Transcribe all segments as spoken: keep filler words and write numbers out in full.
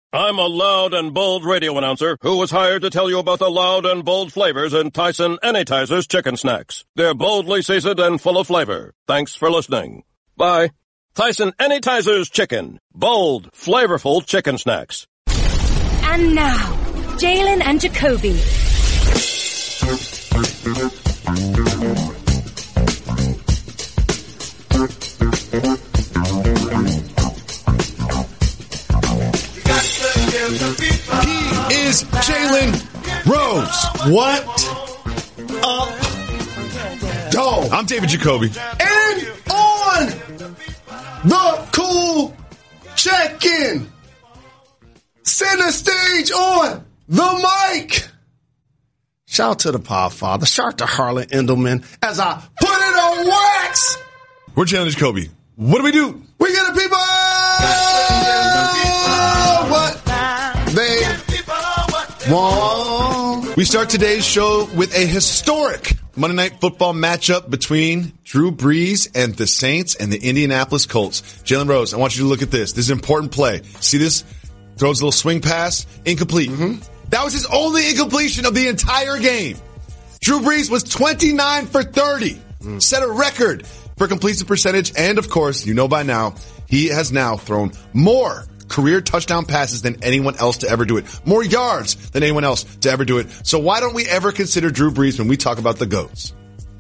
I'm a loud and bold radio announcer who was hired to tell you about the loud and bold flavors in Tyson Anytizers chicken snacks. They're boldly seasoned and full of flavor. Thanks for listening. Bye. Tyson Anytizers chicken. Bold, flavorful chicken snacks. And now, Jalen and Jacoby. He is Jalen Rose. What up, dog? I'm David Jacoby. And on the cool check-in, center stage on the mic. Shout out to the Podfather. Shout out to Harlan Endelman as I put it on wax. We're Jalen and Jacoby. What do we do? We get the people what they want. We start today's show with a historic Monday Night Football matchup between Drew Brees and the Saints and the Indianapolis Colts. Jalen Rose, I want you to look at this. This is an important play. See this? Throws a little swing pass. Incomplete. Mm-hmm. That was his only incompletion of the entire game. Drew Brees was twenty-nine for thirty. Mm. Set a record for completion percentage. And, of course, you know by now, he has now thrown more career touchdown passes than anyone else to ever do it. More yards than anyone else to ever do it. So why don't we ever consider Drew Brees when we talk about the GOATs?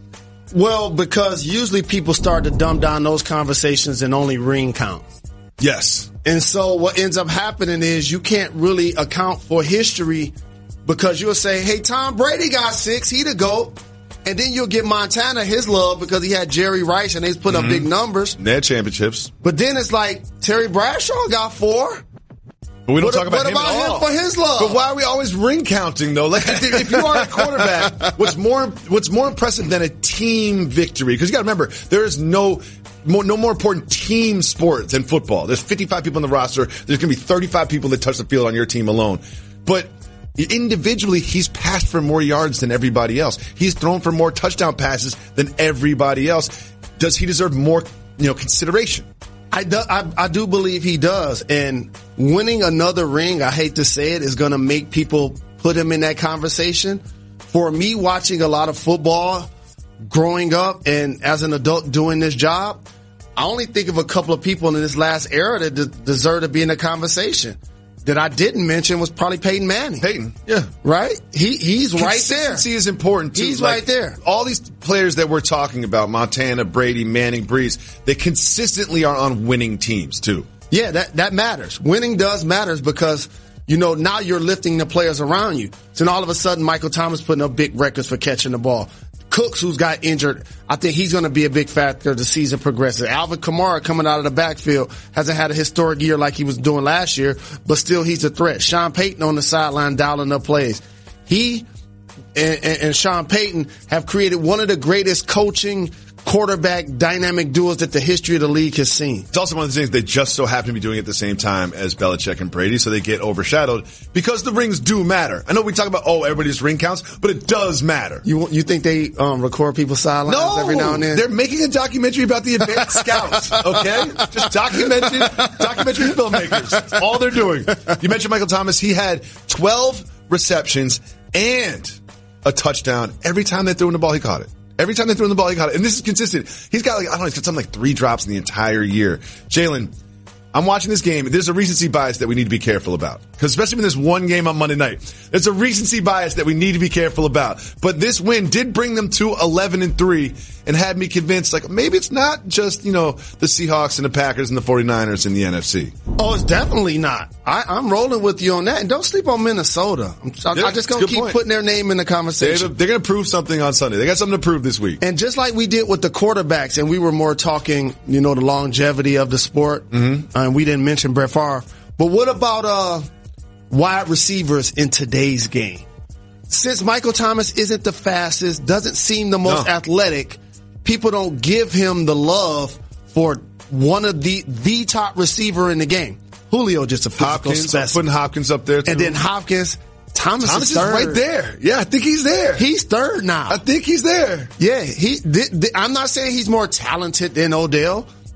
Well, because usually people start to dumb down those conversations and only ring count. Yes. And so what ends up happening is you can't really account for history because you'll say, hey, Tom Brady got six, he the GOAT. And then you'll give Montana his love because he had Jerry Rice and he's putting mm-hmm. up big numbers. They had championships. But then it's like Terry Bradshaw got four. But we don't what, talk about what him about at all. him for his love? But why are we always ring counting though? Like if, if you are a quarterback, what's more what's more impressive than a team victory? Because you got to remember, there is no more, no more important team sport than football. There's fifty-five people on the roster. There's going to be thirty-five people that touch the field on your team alone. But individually, he's passed for more yards than everybody else. He's thrown for more touchdown passes than everybody else. Does he deserve more, you know, consideration? I do, I, I do believe he does. And winning another ring, I hate to say it, is going to make people put him in that conversation. For me, watching a lot of football growing up and as an adult doing this job, I only think of a couple of people in this last era that de- deserve to be in the conversation. That I didn't mention was probably Peyton Manning. Peyton, yeah. Right? He He's right there. Consistency is important, too. He's like, right there. All these players that we're talking about, Montana, Brady, Manning, Brees, they consistently are on winning teams, too. Yeah, that, that matters. Winning does matters because, you know, now you're lifting the players around you. So then all of a sudden, Michael Thomas putting up big records for catching the ball. Cooks, who's got injured, I think he's going to be a big factor as the season progresses. Alvin Kamara coming out of the backfield hasn't had a historic year like he was doing last year, but still he's a threat. Sean Payton on the sideline dialing up plays. He and, and, and Sean Payton have created one of the greatest coaching quarterback dynamic duos that the history of the league has seen. It's also one of the things they just so happen to be doing at the same time as Belichick and Brady, so they get overshadowed because the rings do matter. I know we talk about, oh, everybody's ring counts, but it does matter. You you think they um, record people's sidelines no, every now and then? They're making a documentary about the advanced scouts, okay? Just documentary, documentary filmmakers. That's all they're doing. You mentioned Michael Thomas. He had twelve receptions and a touchdown. Every time they threw in the ball, he caught it. Every time they threw in the ball, he got it. And this is consistent. He's got like, I don't know, he's got something like three drops in the entire year. Jalen, I'm watching this game. There's a recency bias that we need to be careful about. Because especially in this one game on Monday night, there's a recency bias that we need to be careful about. But this win did bring them to eleven and three and had me convinced, like, maybe it's not just, you know, the Seahawks and the Packers and the forty-niners in the N F C. Oh, it's definitely not. I, I'm rolling with you on that. And don't sleep on Minnesota. I'm, yeah, I'm just going to keep point. putting their name in the conversation. They're, they're going to prove something on Sunday. They got something to prove this week. And just like we did with the quarterbacks, and we were more talking, you know, the longevity of the sport, mm-hmm. and we didn't mention Brett Favre. But what about uh wide receivers in today's game? Since Michael Thomas isn't the fastest, doesn't seem the most no. athletic, people don't give him the love for one of the the top receiver in the game. Julio just a physical Hopkins, specimen. I'm putting Hopkins up there too. And then Hopkins, Thomas, Thomas is, is third. right there. Yeah, I think he's there. He's third now. I think he's there. Yeah, he. Th- th- I'm not saying he's more talented than Odell,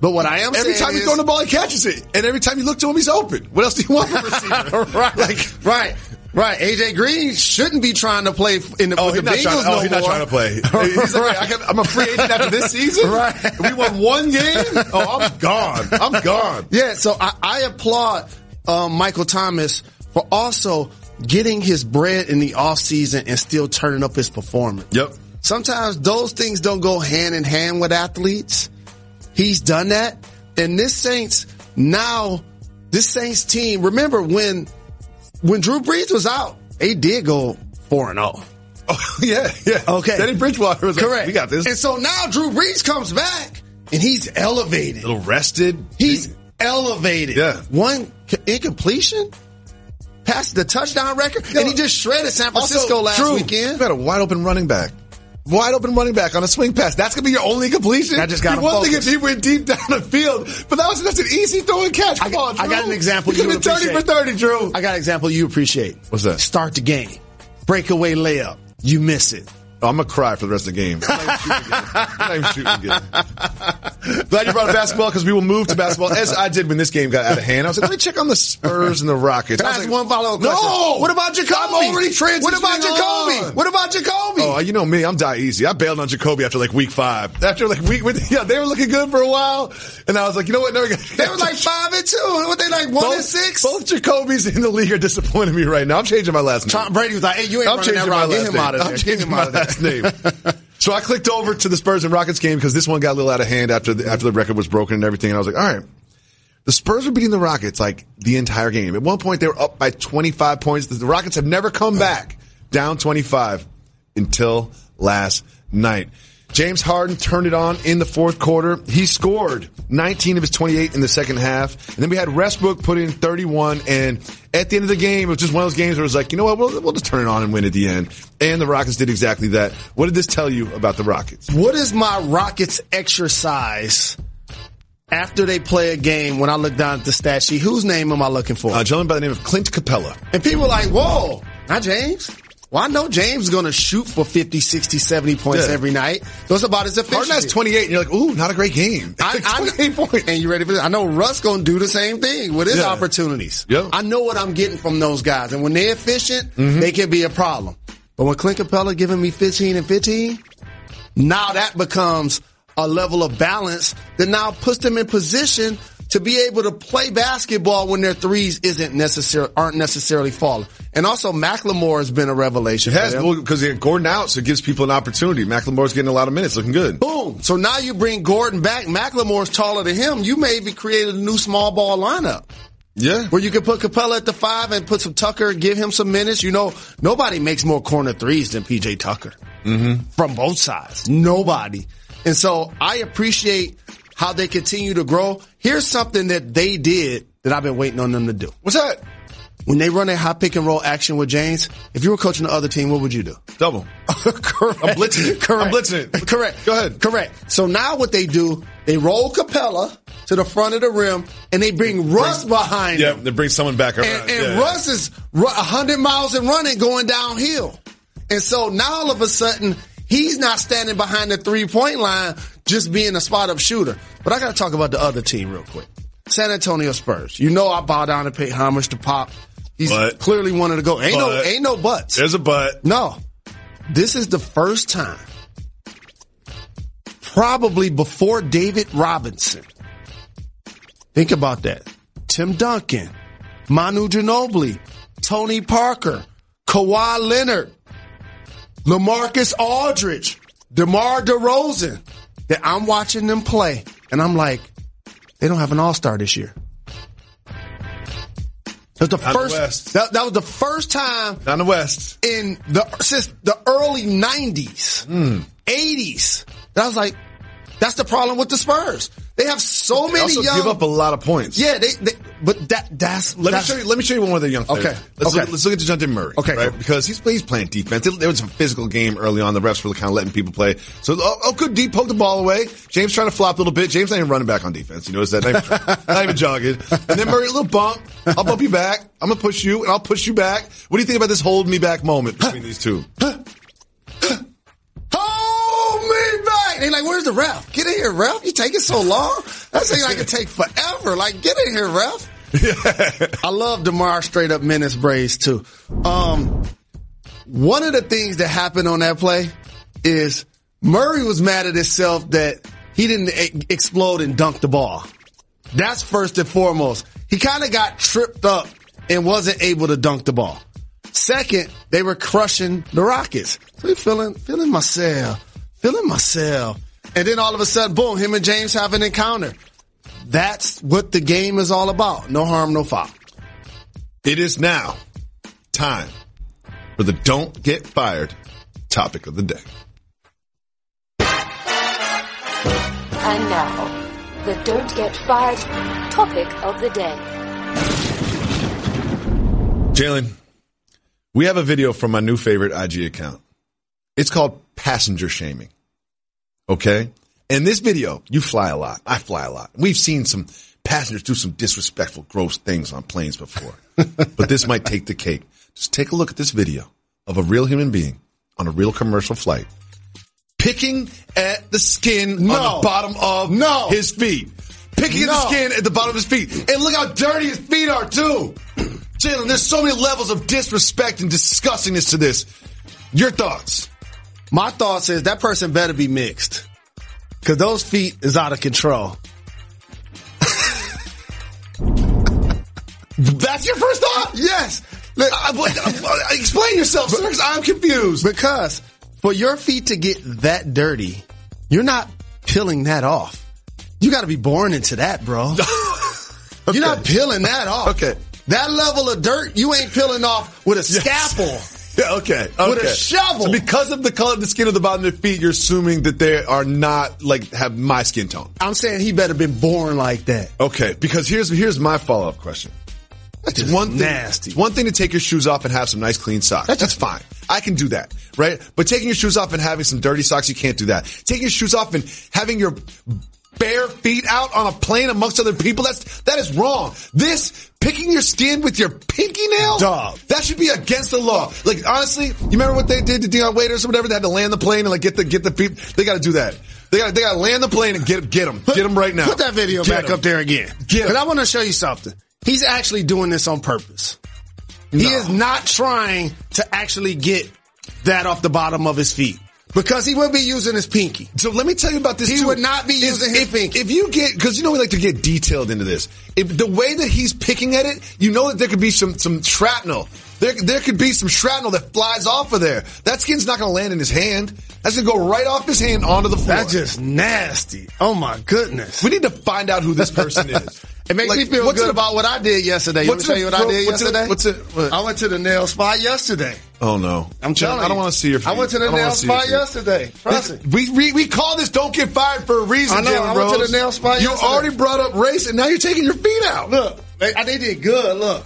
But what I am every saying time is, you throw the ball, he catches it, and every time you look to him, he's open. What else do you want from a receiver? right, like, right, right. A J Green shouldn't be trying to play in the, oh, with the Bengals trying, no oh, he's more. not trying to play. He's like, I can, I'm a free agent after this season. Right. We won one game. Oh, I'm gone. I'm gone. Yeah. So I, I applaud um, Michael Thomas for also getting his bread in the off season and still turning up his performance. Yep. Sometimes those things don't go hand in hand with athletes. He's done that. And this Saints now, this Saints team, remember when, when Drew Brees was out, they did go four and oh. Oh, yeah, yeah. Okay. Teddy Bridgewater was correct. Like, we got this. And so now Drew Brees comes back and he's elevated. A little rested. He's elevated. Yeah. One incompletion, passed the touchdown record, and he just shredded San Francisco also, last Drew, weekend. You got a wide open running back. Wide open running back on a swing pass. That's going to be your only completion? I just got to One focus. thing if he went deep down the field, but that was that's an easy throw and catch. Come I, on, Drew. I got an example You you could would have been thirty for thirty, Drew. I got an example you appreciate. What's that? Start the game. Breakaway layup. You miss it. Oh, I'm going to cry for the rest of the game. I'm not even shooting again. I'm not even shooting again. Glad you brought up basketball because we will move to basketball as I did when this game got out of hand. I was like, let me check on the Spurs and the Rockets. Can I, I ask was one like, follow-up question? No! What about Jacoby? I'm already transitioning What about Jacoby? on. What about Jacoby? Oh, you know me. I'm die easy. I bailed on Jacoby after like week five. After like week, with, yeah, they were looking good for a while. And I was like, you know what? Never They were like five and two. What they like one both, and six? Both Jacobys in the league are disappointing me right now. I'm changing my last name. Tom Brady was like, hey, you ain't I'm running changing that my route. Get last him name. out of there. I'm Get changing him my out of there. last name. So I clicked over to the Spurs and Rockets game because this one got a little out of hand after the, after the record was broken and everything. And I was like, all right, the Spurs were beating the Rockets like the entire game. At one point, they were up by twenty-five points. The Rockets have never come back down twenty-five until last night. James Harden turned it on in the fourth quarter. He scored nineteen of his twenty-eight in the second half. And then we had Westbrook put in thirty-one. And at the end of the game, it was just one of those games where it was like, you know what, we'll, we'll just turn it on and win at the end. And the Rockets did exactly that. What did this tell you about the Rockets? What is my Rockets exercise after they play a game when I look down at the stat sheet? Whose name am I looking for? A gentleman by the name of Clint Capella. And people are like, whoa, not James. Well, I know James is going to shoot for fifty, sixty, seventy points Yeah. every night. So it's about his efficiency. Harden has twenty-eight, and you're like, ooh, not a great game. I, twenty-eight I, points. And you ready for this? I know Russ going to do the same thing with his Yeah. opportunities. Yeah. I know what I'm getting from those guys. And when they're efficient, Mm-hmm. they can be a problem. But when Clint Capella giving me fifteen and fifteen, now that becomes a level of balance that now puts them in position to be able to play basketball when their threes isn't necessary, aren't necessarily falling. And also McLemore has been a revelation. It has, for them. because Gordon out, so it gives people an opportunity. McLemore's getting a lot of minutes, looking good. Boom. So now you bring Gordon back. McLemore's taller than him. You maybe created a new small ball lineup. Yeah. Where you could put Capella at the five and put some Tucker, give him some minutes. You know, nobody makes more corner threes than P J Tucker. Mm-hmm. From both sides. Nobody. And so I appreciate how they continue to grow. Here's something that they did that I've been waiting on them to do. What's that? When they run a high pick and roll action with James, if you were coaching the other team, what would you do? Double. Correct. I'm blitzing it. Correct. I'm blitzing it. Correct. Go ahead. Correct. So now what they do, they roll Capella to the front of the rim and they bring Russ behind Yeah, him. they bring someone back around. And, and yeah. Russ is one hundred miles and running going downhill. And so now all of a sudden, he's not standing behind the three-point line just being a spot-up shooter. But I got to talk about the other team real quick. San Antonio Spurs. You know I bow down and pay homage to Pop. He's But- clearly one of the go. Ain't no, but- ain't no buts. There's a but. No. This is the first time, probably before David Robinson. Think about that. Tim Duncan, Manu Ginobili, Tony Parker, Kawhi Leonard, LaMarcus Aldridge, DeMar DeRozan, that I'm watching them play, and I'm like, they don't have an all-star this year. That was the Not the first. West. That, that was the first time Down the West. in the since the early nineties, Mm. eighties. That was like, that's the problem with the Spurs. They have so They many also young. give up a lot of points. yeah, they, they. But that that's. Let that's, me show you. Let me show you one of their young players. Okay, Let's, okay. Look, let's look at DeJounte Murray. Okay, right? cool. Because he's he's playing defense. There was a physical game early on. The refs were kind of letting people play. So oh, oh good deep, poke the ball away. James trying to flop a little bit. James not even running back on defense. You notice that? Not even, not even jogging. And then Murray, a little bump. I'll bump you back. I'm gonna push you, and I'll push you back. What do you think about this hold me back moment between these two? Hold me back. They like, where's where's the ref? Get in here, ref. You taking so long? That seems like it take forever. Like, get in here, ref. Yeah. I love DeMar straight up menace braids too. Um, one of the things that happened on that play is Murray was mad at himself that he didn't e- explode and dunk the ball. That's first and foremost. He kind of got tripped up and wasn't able to dunk the ball. Second, they were crushing the Rockets. So he feeling, feeling myself, feeling myself. And then all of a sudden, boom, him and James have an encounter. That's what the game is all about. No harm, no foul. It is now time for the Don't Get Fired topic of the day. And now, the Don't Get Fired topic of the day. Jalen, we have a video from my new favorite I G account. It's called Passenger Shaming. Okay? In this video, you fly a lot. I fly a lot. We've seen some passengers do some disrespectful, gross things on planes before. But this might take the cake. Just take a look at this video of a real human being on a real commercial flight picking at the skin no. on the bottom of no. his feet. Picking no. at the skin at the bottom of his feet. And look how dirty his feet are, too. Jalen, there's so many levels of disrespect and disgustingness to this. Your thoughts? My thoughts is that person better be mixed. Because those feet is out of control. That's your first thought? Yes. Look, I, I, explain yourself, sir, because I'm confused. Because for your feet to get that dirty, you're not peeling that off. You got to be born into that, bro. Okay. You're not peeling that off. Okay. That level of dirt, you ain't peeling off with a scalpel. Yes. Yeah, okay, okay. With a shovel. So because of the color of the skin of the bottom of their feet, you're assuming that they are not, like, have my skin tone. I'm saying he better been born like that. Okay, because here's here's my follow-up question. That's it's just one thing, nasty. It's one thing to take your shoes off and have some nice clean socks. That's, That's fine. I can do that, right? But taking your shoes off and having some dirty socks, you can't do that. Taking your shoes off and having your bare feet out on a plane amongst other people, that's, that is wrong. This, picking your skin with your pinky nail? Dog. That should be against the law. Like, honestly, you remember what they did to Deion Waiters or whatever? They had to land the plane and like get the, get the feet. They gotta do that. They gotta, they gotta land the plane and get, get them. Get them right now. Put that video get back em. up there again. Get But I want to show you something. He's actually doing this on purpose. No. He is not trying to actually get that off the bottom of his feet. Because he would be using his pinky. So let me tell you about this he too. He would not be using if, his if, pinky. If you get, cause you know we like to get detailed into this. If the way that he's picking at it, you know that there could be some, some shrapnel. There, there could be some shrapnel that flies off of there. That skin's not gonna land in his hand. That's gonna go right off his hand onto the floor. That's just nasty. Oh my goodness. We need to find out who this person is. It makes like, me feel good it, about what I did yesterday. You want to tell you what I did what's yesterday? It, what's it? What? I went to the nail spot yesterday. Oh no! I'm telling you. I don't want to see your feet. I went to the nail spot yesterday. This, we, we we call this "Don't Get Fired" for a reason. I know. Jalen I went Rose. to the nail spot. You yesterday. already brought up race, and now you're taking your feet out. Look, they, they did good. Look,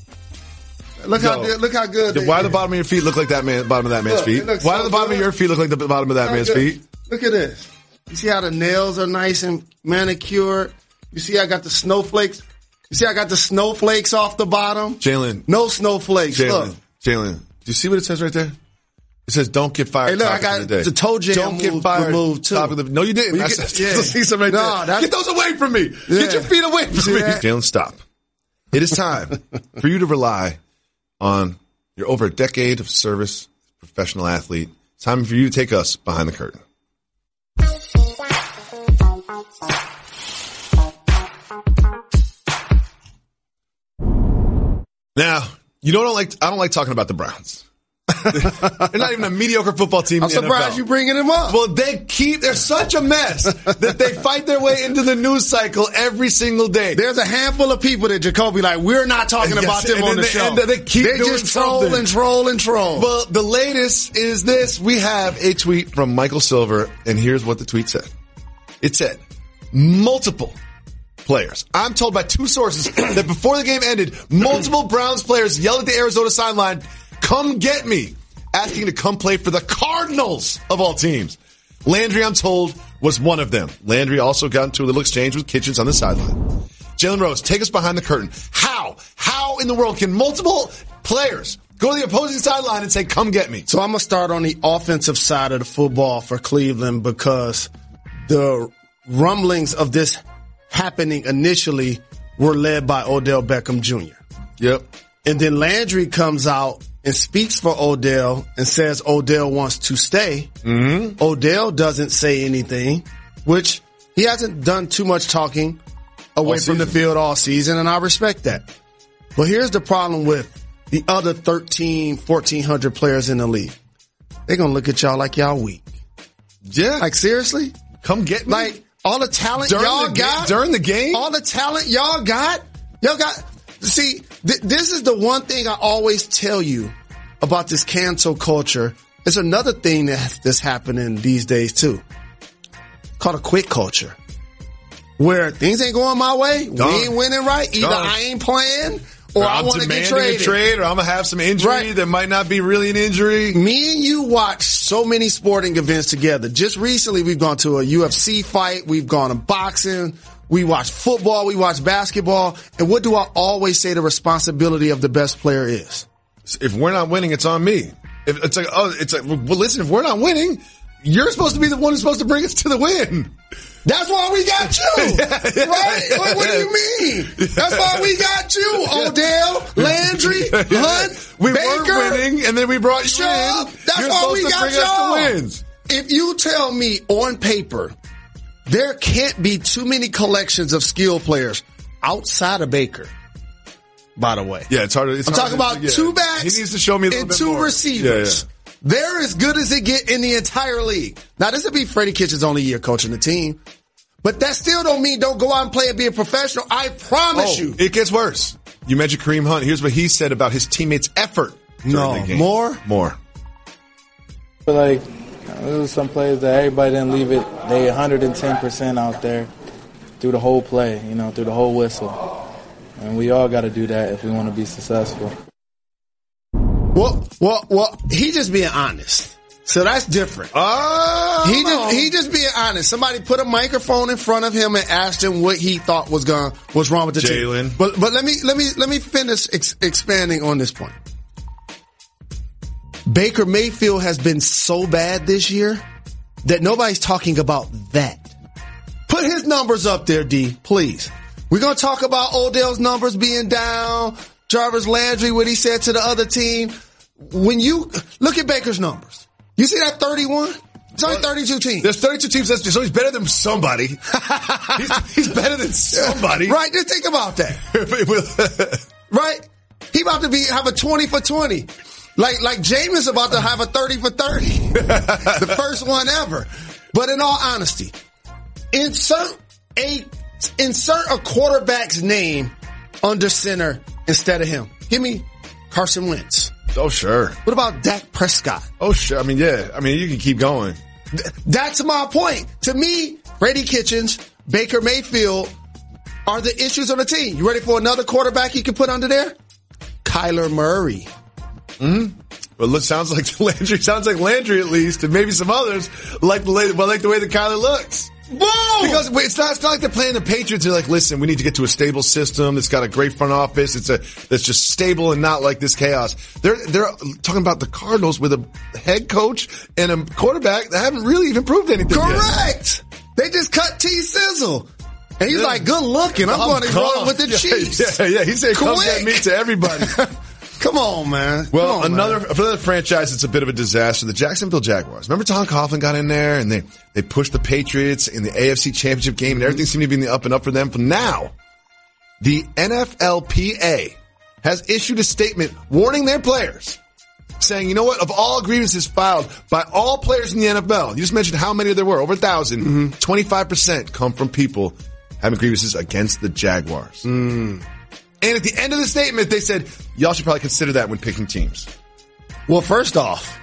look Yo, how look how good. They why did. do the bottom of your feet look like that man? Bottom of that man's Look, feet. Why so do the bottom good. of your feet look like the bottom of that man's good. feet? Look at this. You see how the nails are nice and manicured. You see I got the snowflakes. You see I got the snowflakes off the bottom. Jalen, no snowflakes. Jalen, Jalen, do you see what it says right there? It says, "Don't get fired." Hey, look, I got the, the toe jam. Don't get fired. Removed too. The, no, you didn't. Well, you I get, yeah. see some right no, there. Get those away from me. Yeah. Get your feet away from me. That? Jalen, stop. It is time for you to rely on your over a decade of service, professional athlete. It's time for you to take us behind the curtain. Now, you know what I don't like? I don't like talking about the Browns. They're not even a mediocre football team. I'm in the surprised N F L. you bringing them up. Well, they keep, they're such a mess that they fight their way into the news cycle every single day. There's a handful of people that Jacoby like, we're not talking yes, about them on the they, show. And they keep they doing just troll something. and troll and troll. Well, the latest is this. We have a tweet from Michael Silver, and here's what the tweet said. It said, multiple players. I'm told by two sources that before the game ended, multiple Browns players yelled at the Arizona sideline, "Come get me," asking to come play for the Cardinals of all teams. Landry, I'm told, was one of them. Landry also got into a little exchange with Kitchens on the sideline. Jalen Rose, take us behind the curtain. How? How in the world can multiple players go to the opposing sideline and say, "Come get me"? So I'm going to start on the offensive side of the football for Cleveland because the rumblings of this happening initially were led by Odell Beckham Junior Yep. And then Landry comes out and speaks for Odell and says Odell wants to stay. Mm-hmm. Odell doesn't say anything, which he hasn't done too much talking away from the field all season, and I respect that. But here's the problem with the other thirteen, fourteen hundred players in the league. They're going to look at y'all like y'all weak. Yeah. Like, seriously? Come get me. Like, all the talent during y'all the got. Ga- during the game? All the talent y'all got. Y'all got. See, th- this is the one thing I always tell you about this cancel culture. It's another thing that, that's happening these days, too. Called a quit culture. Where things ain't going my way. Gone. We ain't winning right. Either Gone. I ain't playing or, or I want to get traded. A trade, or I'm going to have some injury right. that might not be really an injury. Me and you watch so many sporting events together. Just recently, we've gone to a U F C fight. We've gone to boxing. We watch football. We watch basketball. And what do I always say the responsibility of the best player is? If we're not winning, it's on me. If it's like, oh, it's like, well, listen, if we're not winning, you're supposed to be the one who's supposed to bring us to the win. That's why we got you, yeah, yeah, right? yeah. What, what do you mean? That's why we got you, Odell, Landry, Hunt, we Baker. were winning, and then we brought you Chubb. in. That's you're why supposed we to got bring y'all. us the wins. If you tell me on paper, there can't be too many collections of skill players outside of Baker. By the way, yeah, it's hard. It's I'm hard talking to, about yeah. two backs. He needs to show me a little and bit two more. receivers. Yeah, yeah. They're as good as it get in the entire league. Now, this will be Freddie Kitchens' only year coaching the team, but that still don't mean don't go out and play and be a professional. I promise Oh, you. it gets worse. You mentioned Kareem Hunt. Here's what he said about his teammates' effort during No, the game. more? More. I feel like there was some plays that everybody didn't leave it. They one hundred ten percent out there through the whole play, you know, through the whole whistle. And we all got to do that if we want to be successful. Well, well, well, he just being honest. So that's different. Oh, He just, he just being honest. Somebody put a microphone in front of him and asked him what he thought was going, what's wrong with the Jalen. team. But, but let me, let me, let me finish ex- expanding on this point. Baker Mayfield has been so bad this year that nobody's talking about that. Put his numbers up there, D, please. We're going to talk about Odell's numbers being down, Jarvis Landry, what he said to the other team. When you look at Baker's numbers, you see that thirty-one? It's only thirty-two teams. There's thirty-two teams. That's so he's better than somebody. he's, he's better than somebody. Right? Just think about that. Right? He about to be have a twenty for twenty. Like, like Jameis about to have a thirty for thirty. The first one ever. But in all honesty, insert a, insert a quarterback's name under center instead of him. Give me Carson Wentz. Oh, sure. What about Dak Prescott? Oh, sure. I mean, yeah. I mean, you can keep going. Th- that's my point. To me, Freddie Kitchens, Baker Mayfield are the issues on the team. You ready for another quarterback you can put under there? Kyler Murray. Mm-hmm. Well, it sounds like Landry. Sounds like Landry at least, and maybe some others like the way, well, like the way that Kyler looks. Boom! Because it's not, it's not like they're playing the Patriots. They're like, listen, we need to get to a stable system that's got a great front office. It's a that's just stable and not like this chaos. They're they're talking about the Cardinals with a head coach and a quarterback that haven't really even proved anything. Correct. Yet. They just cut T Sizzle. And he's Yeah. like, good looking. I'm, I'm going to roll with the yeah, Chiefs. Yeah, yeah. He said, come Quick. get me to everybody. Come on, man. Well, Come on, another man. for another franchise, it's a bit of a disaster. The Jacksonville Jaguars. Remember Tom Coughlin got in there and they they pushed the Patriots in the A F C Championship game, and everything seemed to be in the up and up for them. But now, the N F L P A has issued a statement warning their players, saying, you know what? Of all grievances filed by all players in the N F L, you just mentioned how many there were, over a thousand. Mm-hmm. twenty-five percent come from people having grievances against the Jaguars. Mm. And at the end of the statement, they said, y'all should probably consider that when picking teams. Well, first off,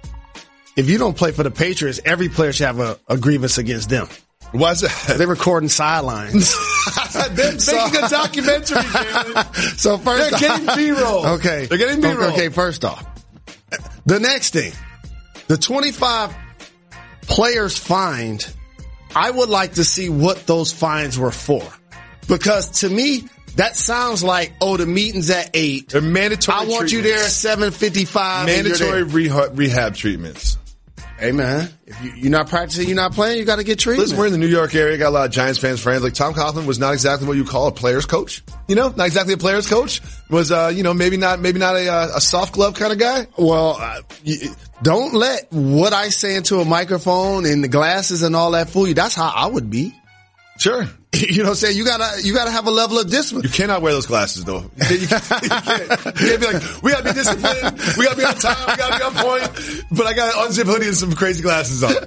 if you don't play for the Patriots, every player should have a, a grievance against them. Why is that? They're recording sidelines. They're making a documentary, man. So first They're getting B-roll. Okay. They're getting B-roll. Okay, first off. The next thing, the twenty-five players fined, I would like to see what those fines were for. Because to me, that sounds like, oh, the meeting's at eight. They're mandatory I want you there at seven fifty-five. Mandatory rehab, rehab treatments. Hey, man, if you, you're not practicing, you're not playing, you got to get treatment. Listen, we're in the New York area, got a lot of Giants fans, friends. Like, Tom Coughlin was not exactly what you call a player's coach. You know, not exactly a player's coach. Was, uh, you know, maybe not, maybe not a, uh, a soft glove kind of guy. Well, uh, you, don't let what I say into a microphone and the glasses and all that fool you. That's how I would be. Sure. You know what I'm saying? You gotta, you gotta have a level of discipline. You cannot wear those glasses though. You can't, you can't, you can't, you can't be like, we gotta be disciplined, we gotta be on time, we gotta be on point, but I got an unzipped hoodie and some crazy glasses on.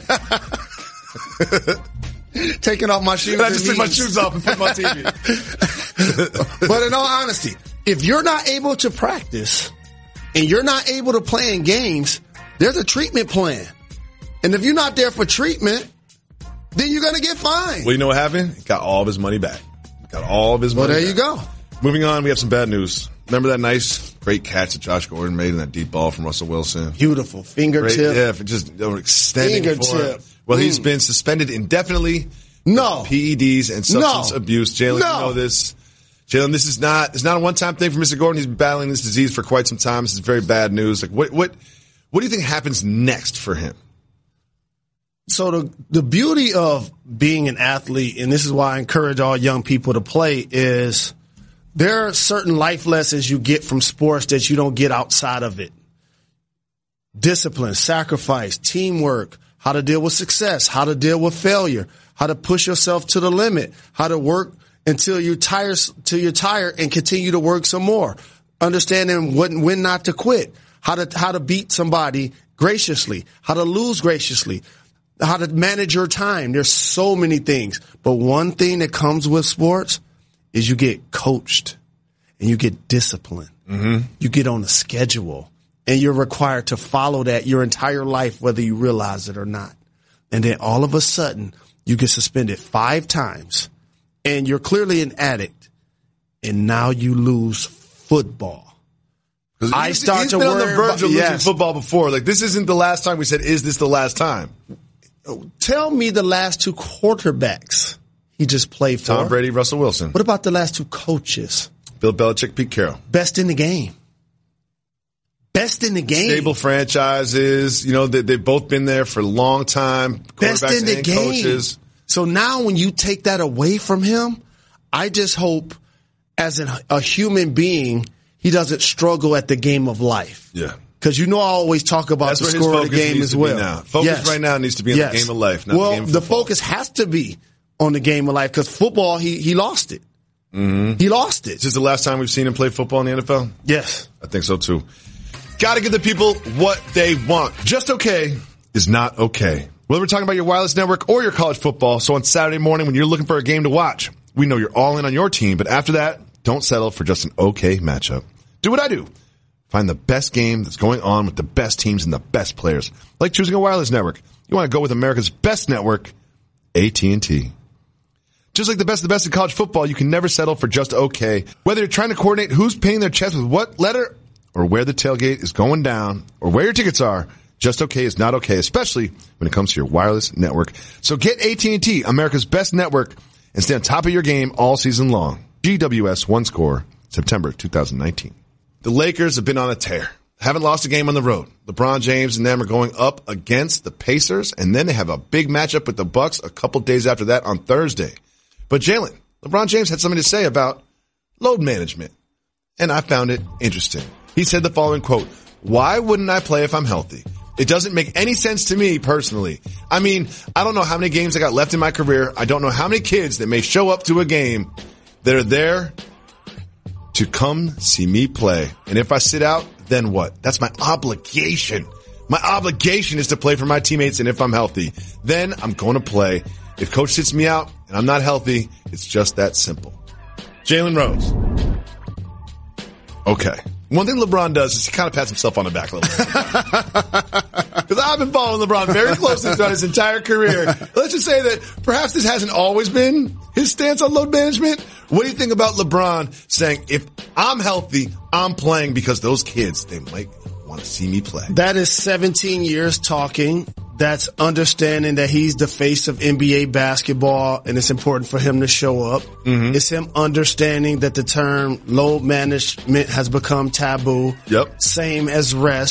Taking off my shoes. And I just took my shoes off and put them on T V. But in all honesty, if you're not able to practice and you're not able to play in games, there's a treatment plan. And if you're not there for treatment, then you're going to get fined. Well, you know what happened? He got all of his money back. He got all of his money back. Well, there back. you go. Moving on, we have some bad news. Remember that nice, great catch that Josh Gordon made in that deep ball from Russell Wilson? Beautiful. Fingertip. Great, yeah, for just uh, extending Fingertip. For well, mm. he's been suspended indefinitely. No. P E Ds and substance no. abuse. Jalen, no. you know this. Jalen, this is not, it's not a one-time thing for Mister Gordon. He's been battling this disease for quite some time. This is very bad news. Like, what, what, what do you think happens next for him? So the the beauty of being an athlete, and this is why I encourage all young people to play, is there are certain life lessons you get from sports that you don't get outside of it. Discipline, sacrifice, teamwork, how to deal with success, how to deal with failure, how to push yourself to the limit, how to work until you're tired, till you're tired and continue to work some more. Understanding when, when not to quit, how to how to beat somebody graciously, how to lose graciously, how to manage your time. There's so many things. But one thing that comes with sports is you get coached and you get disciplined. Mm-hmm. You get on a schedule and you're required to follow that your entire life, whether you realize it or not. And then all of a sudden you get suspended five times and you're clearly an addict and now you lose football. I start he's to been worry on the verge about, of losing yes. football before. Like, this isn't the last time we said, is this the last time? Tell me the last two quarterbacks he just played for. Tom Brady, Russell Wilson. What about the last two coaches? Bill Belichick, Pete Carroll. Best in the game. Best in the game. Stable franchises. You know, they, they've both been there for a long time. Best in the and game. Coaches. So now when you take that away from him, I just hope as an, a human being, he doesn't struggle at the game of life. Yeah. Because you know I always talk about That's the where score of the game as well. Now. Focus yes. right now needs to be on yes. the game of life, not well, the game of the football. focus has to be on the game of life because football, he he lost it. Mm-hmm. He lost it. Is this the last time we've seen him play football in the N F L? Yes. I think so too. Got to give the people what they want. Just okay is not okay. Whether we're talking about your wireless network or your college football, so on Saturday morning when you're looking for a game to watch, we know you're all in on your team, but after that, don't settle for just an okay matchup. Do what I do. Find the best game that's going on with the best teams and the best players. Like choosing a wireless network. You want to go with America's best network, A T and T. Just like the best of the best in college football, you can never settle for just okay. Whether you're trying to coordinate who's painting their chest with what letter or where the tailgate is going down or where your tickets are, just okay is not okay, especially when it comes to your wireless network. So get A T and T, America's best network, and stay on top of your game all season long. G W S One Score, September twenty nineteen. The Lakers have been on a tear. Haven't lost a game on the road. LeBron James and them are going up against the Pacers, and then they have a big matchup with the Bucks a couple days after that on Thursday. But Jalen, LeBron James had something to say about load management, and I found it interesting. He said the following quote, "Why wouldn't I play if I'm healthy? It doesn't make any sense to me personally. I mean, I don't know how many games I got left in my career. I don't know how many kids that may show up to a game that are there to come see me play. And if I sit out, then what? That's my obligation. My obligation is to play for my teammates, and if I'm healthy, then I'm going to play. If coach sits me out and I'm not healthy, it's just that simple." Jalen Rose. Okay. One thing LeBron does is he kind of pats himself on the back a little bit. Because I've been following LeBron very closely throughout his entire career. Let's just say that perhaps this hasn't always been his stance on load management. What do you think about LeBron saying, if I'm healthy, I'm playing because those kids, they might want to see me play? That is seventeen years talking. That's understanding that he's the face of N B A basketball and it's important for him to show up. Mm-hmm. It's him understanding that the term load management has become taboo. Yep. Same as rest.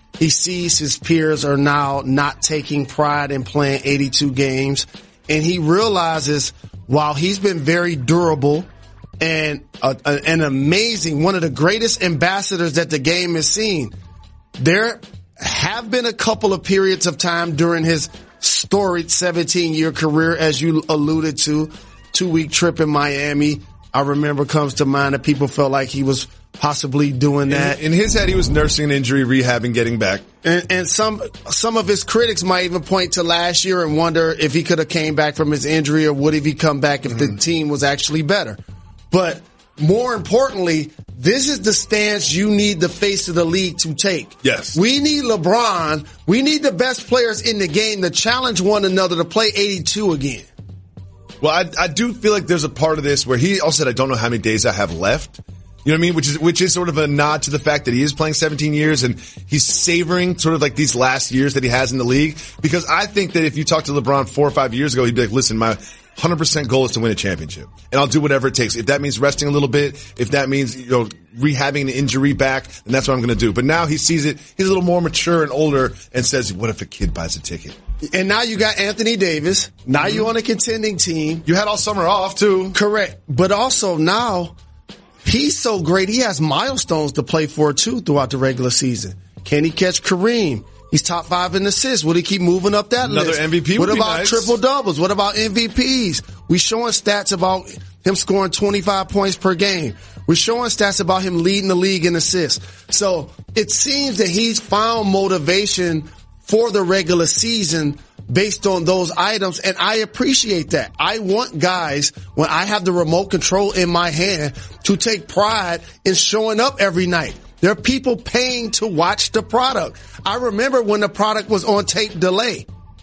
He sees his peers are now not taking pride in playing eighty-two games. And he realizes while he's been very durable and a, a, an amazing, one of the greatest ambassadors that the game has seen, there have been a couple of periods of time during his storied seventeen-year career, as you alluded to, two-week trip in Miami, I remember comes to mind that people felt like he was possibly doing that. In, in his head, he was nursing an injury, rehabbing, getting back. And, and some some of his critics might even point to last year and wonder if he could have came back from his injury or would have he come back if mm-hmm. the team was actually better. But more importantly, this is the stance you need the face of the league to take. Yes. We need LeBron. We need the best players in the game to challenge one another to play eighty-two again. Well, I, I do feel like there's a part of this where he also said, I don't know how many days I have left. You know what I mean? Which is, which is sort of a nod to the fact that he is playing seventeen years and he's savoring sort of like these last years that he has in the league. Because I think that if you talked to LeBron four or five years ago, he'd be like, listen, my one hundred percent goal is to win a championship. And I'll do whatever it takes. If that means resting a little bit, if that means, you know, rehabbing an injury back, then that's what I'm going to do. But now he sees it, he's a little more mature and older and says, what if a kid buys a ticket? And now you got Anthony Davis. Now mm-hmm. you're on a contending team. You had all summer off too. Correct. But also now he's so great. He has milestones to play for too throughout the regular season. Can he catch Kareem? He's top five in assists. Will he keep moving up that Another list? M V P What would be about nice. triple doubles? What about M V Ps? We showing stats about him scoring twenty-five points per game. We're showing stats about him leading the league in assists. So it seems that he's found motivation for the regular season based on those items, and I appreciate that. I want guys, when I have the remote control in my hand, to take pride in showing up every night. There are people paying to watch the product. I remember when the product was on tape delay.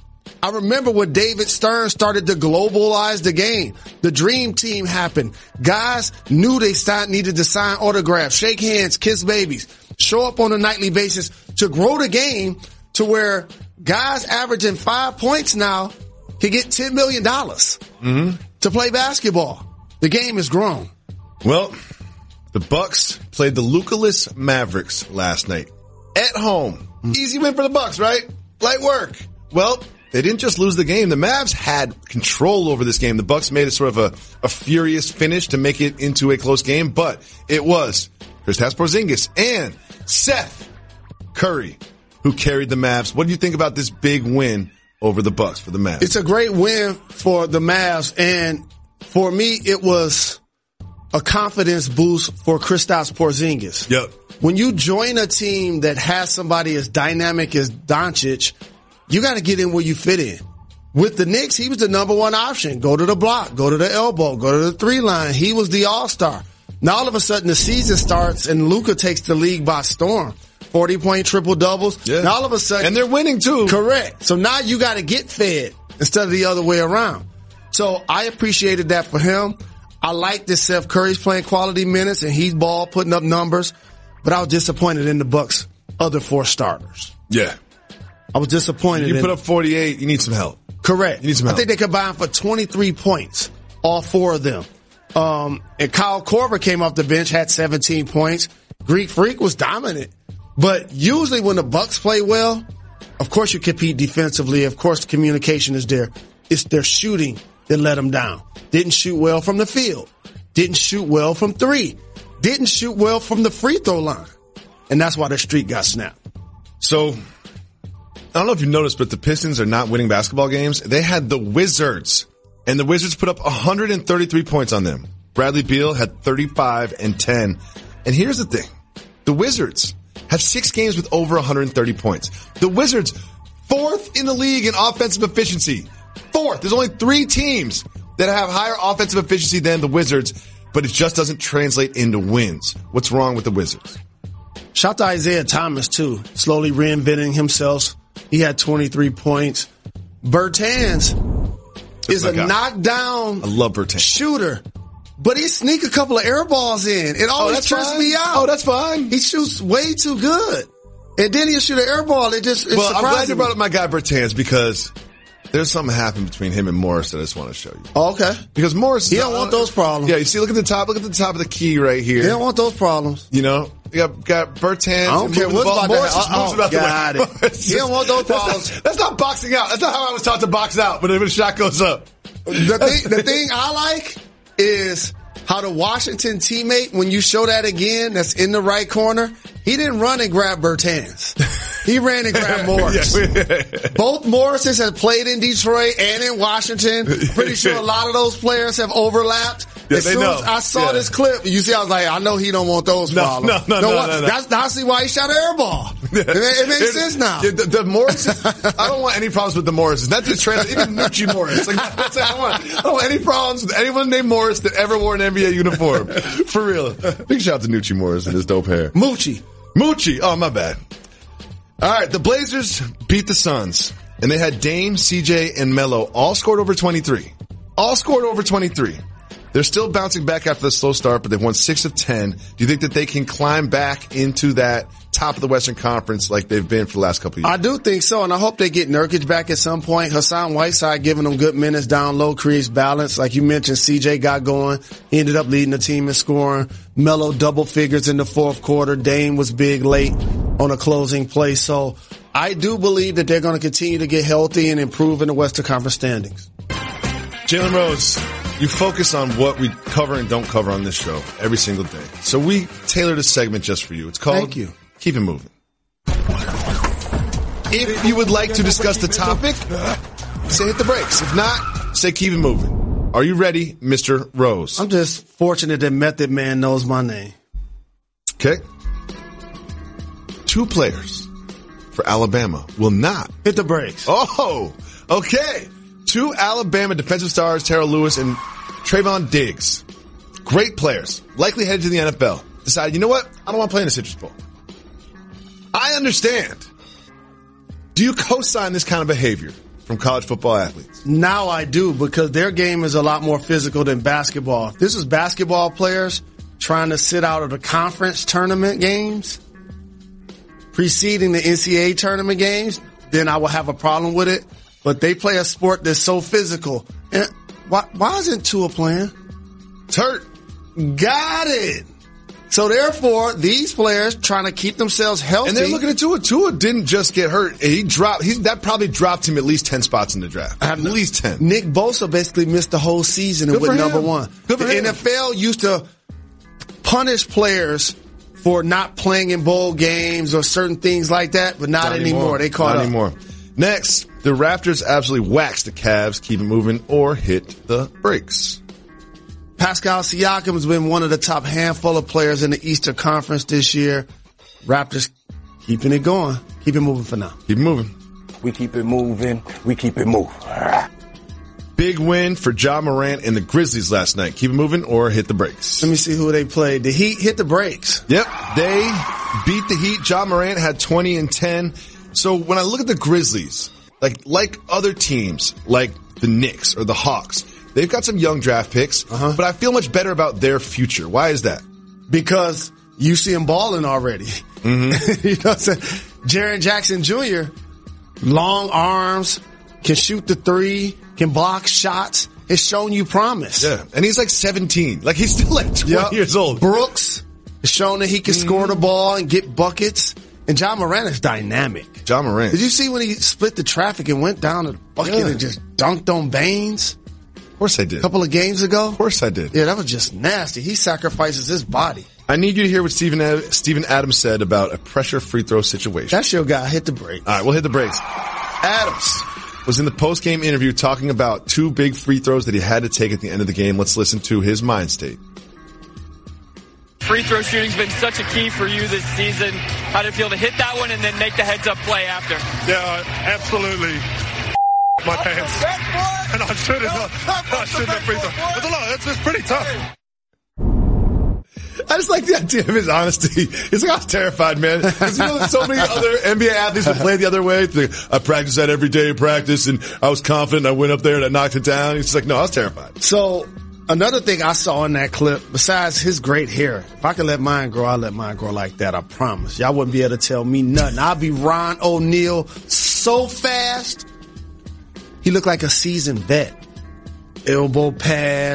I remember when David Stern started to globalize the game. The Dream Team happened. Guys knew they signed, needed to sign autographs, shake hands, kiss babies, show up on a nightly basis to grow the game to where guys averaging five points now can get ten million dollars mm-hmm. to play basketball. The game has grown. Well, the Bucks played the Luka-less Mavericks last night at home. Mm-hmm. Easy win for the Bucks, right? Light work. Well, they didn't just lose the game. The Mavs had control over this game. The Bucks made it sort of a, a furious finish to make it into a close game, but it was Kristaps Porzingis and Seth Curry who carried the Mavs. What do you think about this big win over the Bucks for the Mavs? It's a great win for the Mavs, and for me, it was a confidence boost for Kristaps Porzingis. Yep. When you join a team that has somebody as dynamic as Doncic, you got to get in where you fit in. With the Knicks, he was the number one option. Go to the block, go to the elbow, go to the three line. He was the all-star. Now all of a sudden the season starts and Luka takes the league by storm. forty-point triple-doubles. Yeah. Now all of a sudden. And they're winning too. Correct. So now you got to get fed instead of the other way around. So I appreciated that for him. I like that Seth Curry's playing quality minutes and he's ball putting up numbers, but I was disappointed in the Bucks' other four starters. Yeah. I was disappointed. You in put up forty-eight, you need some help. Correct. You need some help. I think they combined for twenty-three points, all four of them. Um, and Kyle Korver came off the bench, had seventeen points. Greek Freak was dominant. But usually when the Bucks play well, of course you compete defensively. Of course the communication is there. It's their shooting that let them down. Didn't shoot well from the field. Didn't shoot well from three. Didn't shoot well from the free throw line. And that's why their streak got snapped. So, I don't know if you noticed, but the Pistons are not winning basketball games. They had the Wizards, and the Wizards put up one hundred thirty-three points on them. Bradley Beal had thirty-five and ten. And here's the thing. The Wizards have six games with over one hundred thirty points. The Wizards, fourth in the league in offensive efficiency. Fourth. There's only three teams that have higher offensive efficiency than the Wizards, but it just doesn't translate into wins. What's wrong with the Wizards? Shout to Isaiah Thomas, too. Slowly reinventing himself. He had twenty-three points. Bertans is a knockdown I love Bertans. shooter, but he sneak a couple of air balls in. It always oh, trips fine. me out. Oh, that's fine. He shoots way too good. And then he'll shoot an air ball. It just, it's well, I'm glad you me. brought up my guy Bertans because there's something happened between him and Morris that I just want to show you. Oh, okay. Because Morris, he don't want those problems. Yeah, you see, look at the top, look at the top of the key right here. He don't want those problems. You know, You got, got Bertans. I don't care what's about Morris that. just moves Oh, about the got way. it. He don't want those that's balls. Not, that's not boxing out. That's not how I was taught to box out, but if a shot goes up. The thing, the thing I like is how the Washington teammate, when you show that again, that's in the right corner, he didn't run and grab Bertans. He ran and grabbed Morris. Both Morrises have played in Detroit and in Washington. Pretty sure a lot of those players have overlapped. Yeah, as they soon know. as I saw Yeah. this clip, you see, I was like, I know he don't want those No, problems. no, no, no, what? no, no. That's honestly why he shot an air ball. It, it makes It- sense now. The, the Morrises, I don't want any problems with the Morrises. Not just trans, even Nucci Morris. Like, that's what I want. I don't want any problems with anyone named Morris that ever wore an N B A uniform. For real. Big shout out to Nucci Morris and his dope hair. Moochie. Moochie. Oh, my bad. All right. The Blazers beat the Suns, and they had Dame, C J, and Melo all scored over twenty-three. All scored over twenty-three. They're still bouncing back after the slow start, but they've won six of ten. Do you think that they can climb back into that top of the Western Conference like they've been for the last couple of years? I do think so, and I hope they get Nurkic back at some point. Hassan Whiteside giving them good minutes down low creates balance. Like you mentioned, C J got going. He ended up leading the team in scoring. Melo double figures in the fourth quarter. Dame was big late on a closing play. So I do believe that they're going to continue to get healthy and improve in the Western Conference standings. Jalen Rose, you focus on what we cover and don't cover on this show every single day. So we tailored a segment just for you. It's called Thank you. Keep It Moving. If you would like to discuss the topic, say hit the brakes. If not, say keep it moving. Are you ready, Mister Rose? I'm just fortunate that Method Man knows my name. Okay. Two players for Alabama will not. Hit the brakes. Oh, okay. Two Alabama defensive stars, Terrell Lewis and Trayvon Diggs. Great players. Likely headed to the N F L. Decided, you know what? I don't want to play in the Citrus Bowl. I understand. Do you co-sign this kind of behavior from college football athletes? Now I do, because their game is a lot more physical than basketball. If this is basketball players trying to sit out of the conference tournament games preceding the N C double A tournament games, then I will have a problem with it. But they play a sport that's so physical. And why, why isn't Tua playing? It's hurt. Got it. So therefore, these players trying to keep themselves healthy. And they're looking at Tua. Tua didn't just get hurt. He dropped. He, that probably dropped him at least ten spots in the draft. At least ten. Nick Bosa basically missed the whole season and Good went for number him. one. Good for the him. N F L used to punish players for not playing in bowl games or certain things like that, but not, Not anymore. anymore. They caught Not up. anymore. Next, the Raptors absolutely waxed the Cavs. Keep it moving or hit the brakes. Pascal Siakam has been one of the top handful of players in the Eastern Conference this year. Raptors keeping it going. Keep it moving for now. Keep it moving. We keep it moving. We keep it moving. Big win for Ja Morant and the Grizzlies last night. Keep it moving or hit the brakes. Let me see who they played. The Heat hit the brakes. Yep, they beat the Heat. Ja Morant had twenty and ten. So when I look at the Grizzlies, like like other teams, like the Knicks or the Hawks, they've got some young draft picks, uh-huh. but I feel much better about their future. Why is that? Because you see them balling already. Mm-hmm. You know what I'm saying? Jaren Jackson Junior, long arms, can shoot the three, can block shots. It's shown you promise. Yeah, and he's like seventeen. Like he's still like twenty Yep. years old. Brooks has shown that he can mm-hmm. score the ball and get buckets. And Ja Morant is dynamic. Ja Morant. Did you see when he split the traffic and went down to the bucket Yeah. and just dunked on Baines? Of course I did. A couple of games ago? Of course I did. Yeah, that was just nasty. He sacrifices his body. I need you to hear what Steven, Ad- Steven Adams said about a pressure free throw situation. That's your guy. Hit the break. All right, we'll hit the brakes. Adams was in the post-game interview talking about two big free throws that he had to take at the end of the game. Let's listen to his mind state. Free throw shooting's been such a key for you this season. How did it feel to hit that one and then make the heads-up play after? Yeah, absolutely. My pants. And I shouldn't have. I shouldn't have free throw. It's a lot. It's, it's pretty tough. I just like the idea of his honesty. He's like, I was terrified, man. Because you know, there's so many other N B A athletes that play the other way. I practice that every day in practice, and I was confident. I went up there and I knocked it down. He's just like, no, I was terrified. So another thing I saw in that clip, besides his great hair, if I could let mine grow, I'd let mine grow like that. I promise. Y'all wouldn't be able to tell me nothing. I'll be Ron O'Neal so fast. He looked like a seasoned vet. Elbow pads,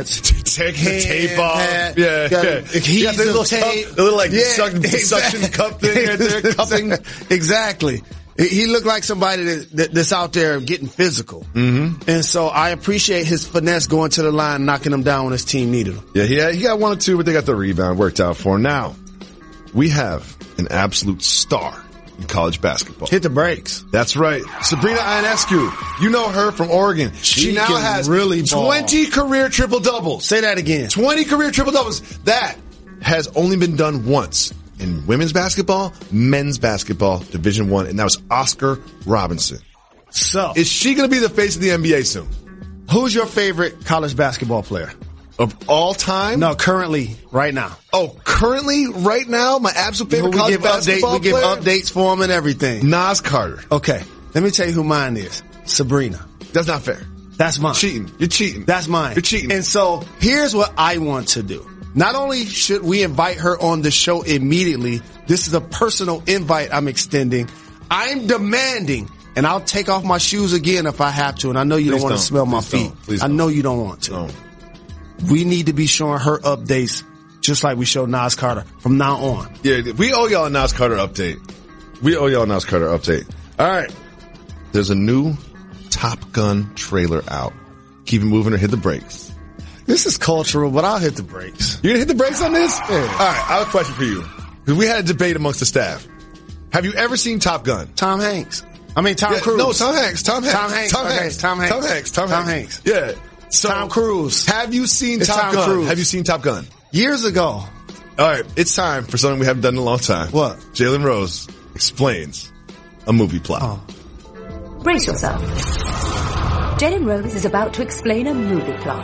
take the hand tape off. pad, Yeah, got yeah. adhesive He got the little tape. cup- the little, like, Yeah, suction- suction cup thing right there, cupping. Exactly. He- He looked like somebody that, that, that's out there getting physical. Mm-hmm. And so I appreciate his finesse going to the line, knocking him down when his team needed him. Yeah, he, had, he got one or two, but they got the rebound worked out for him. Now, we have an absolute star in college basketball. Hit the brakes. That's right. Sabrina Ionescu. You know her from Oregon. She, She now can has really ball. twenty career triple-doubles. Say that again. twenty career triple-doubles. That has only been done once in women's basketball, men's basketball, Division One, and that was Oscar Robinson. So, Is she going to be the face of the N B A soon? who's your favorite college basketball player? Of all time? No, currently, right now. Oh, currently, right now, my absolute favorite we college give updates. basketball We give player? updates for him and everything. Nas Carter. Okay, let me tell you who mine is. Sabrina. That's not fair. That's mine. Cheating. You're cheating. That's mine. You're cheating. And so here's what I want to do. Not only should we invite her on the show immediately, this is a personal invite I'm extending. I'm demanding, and I'll take off my shoes again if I have to, and I know you Please don't want to don't. smell my Please feet. don't. Please I don't. know you don't want to. No. We need to be showing her updates just like we show Nas Carter from now on. Yeah, we owe y'all a Nas Carter update. We owe y'all a Nas Carter update. All right. There's a new Top Gun trailer out. Keep it moving or hit the brakes. This is cultural, but I'll hit the brakes. You're going to hit the brakes on this? Yeah. All right. I have a question for you. Because we had a debate amongst the staff. Have you ever seen Top Gun? Tom Hanks. I mean, Tom Yeah, Cruise. No, Tom Hanks. Tom Hanks. Tom Hanks. Tom Okay, Hanks. Tom Hanks. Tom Hanks. Tom Tom Hanks. Hanks. Yeah. So, Tom Cruise. Have you seen It's Top Tom Gun? Cruise. Have you seen Top Gun? Years ago. All right. It's time for something we haven't done in a long time. What? Jalen Rose explains a movie plot. Oh. Brace yourself. Jalen Rose is about to explain a movie plot.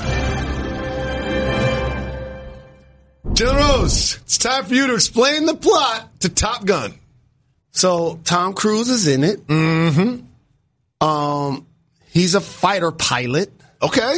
Jalen Rose, it's time for you to explain the plot to Top Gun. So Tom Cruise is in it. Mm-hmm. Um, he's a fighter pilot. Okay.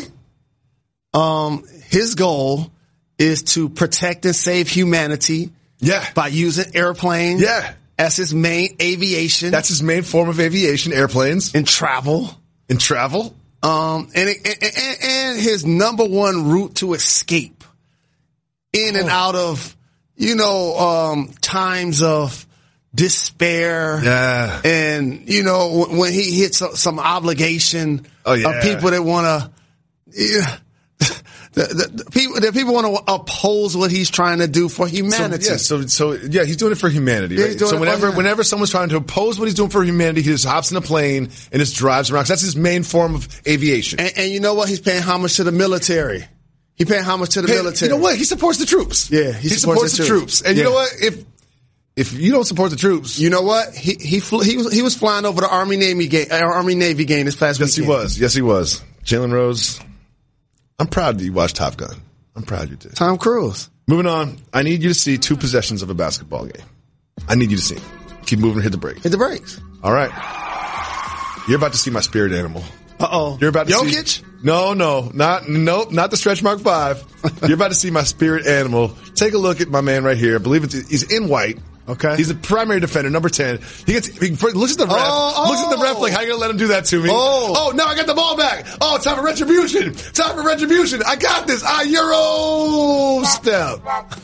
Um, his goal is to protect and save humanity. Yeah. By using airplanes. Yeah. As his main aviation. That's his main form of aviation, airplanes. And travel. And travel. Um, and, and, and, and his number one route to escape in and Oh. out of, you know, um, times of despair. Yeah. And, you know, when he hits some obligation Oh, yeah. of people that want to, yeah, the, the, the people, that people want to oppose what he's trying to do for humanity. So, yeah, so, so, yeah, he's doing it for humanity, Yeah, right? he's doing So it for whenever, humanity. whenever someone's trying to oppose what he's doing for humanity, he just hops in a plane and just drives around. 'Cause that's his main form of aviation. And, and you know what? He's paying homage to the military. He paying homage to the Hey, military. You know what? He supports the troops. Yeah, he he, supports supports, the the troops. troops. And you Yeah. know what? If if you don't support the troops, You know what? He he flew, he was he was flying over the Army Navy game, uh, Army Navy game this past yes, he weekend. was. Yes, he was. Jalen Rose, I'm proud that you watched Top Gun. I'm proud you did. Tom Cruise. Moving on, I need you to see two possessions of a basketball game. I need you to see. Keep moving. Hit the brakes. Hit the brakes. All right. You're about to see my spirit animal. Uh oh. You're about to Jokic? see. No, no, not nope, not the stretch mark five. You're about to see my spirit animal. Take a look at my man right here. I believe it's he's in white. Okay. He's a primary defender, number ten. He gets he looks at the ref. Oh, looks at the ref oh. like, how you gonna let him do that to me? Oh. oh, now I got the ball back. Oh, time for retribution. Time for retribution. I got this. I Euro step.